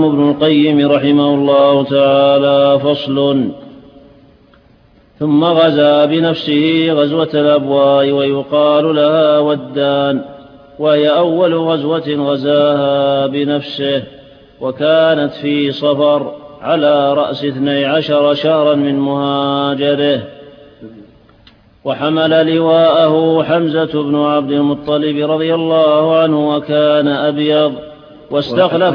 ابن القيم رحمه الله تعالى. فصل. ثم غزا بنفسه غزوة الأبواء ويقال لها ودان، وهي أول غزوة غزاها بنفسه، وكانت في صفر على رأس 12 شهرا من مهاجره، وحمل لواءه حمزة بن عبد المطلب رضي الله عنه وكان أبيض واستخلف.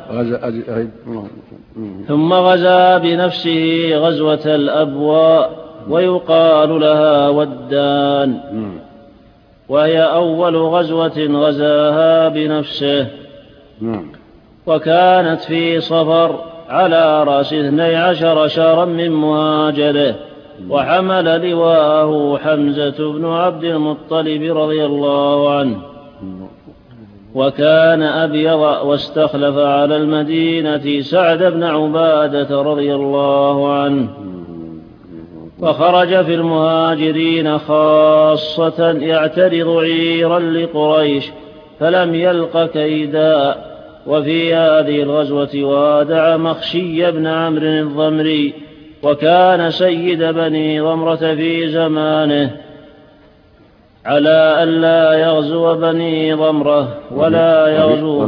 ثم غزا بنفسه غزوة الأبواء ويقال لها ودان، وهي أول غزوة غزاها بنفسه، وكانت في صفر على رأس 12 شهرا من مهاجره، وحمل لواءه حمزة بن عبد المطلب رضي الله عنه وكان أبيض واستخلف على المدينة سعد بن عبادة رضي الله عنه، فخرج في المهاجرين خاصة يعترض عيرا لقريش فلم يلق كيدا. وفي هذه الغزوة وادع مخشي بن عمرو الضمري، وكان سيد بني ضمرة في زمانه، على ألا يغزو بني ضمرة ولا يغزو.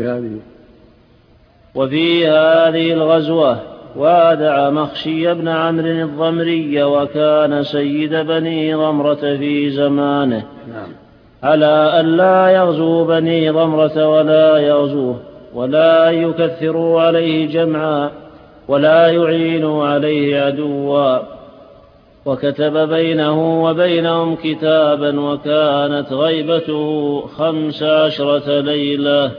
وفي هذه الغزوة وادع مخشي بن عمرو الضمري، وكان سيد بني ضمرة في زمانه، على ألا يغزو بني ضمرة ولا يغزوه، ولا يكثروا عليه جمعا، ولا يعينوا عليه عدوا. وكتب بينه وبينهم كتابا، وكانت غيبته 15 ليلة.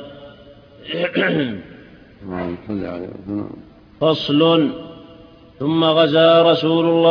فصل. ثم غزا رسول الله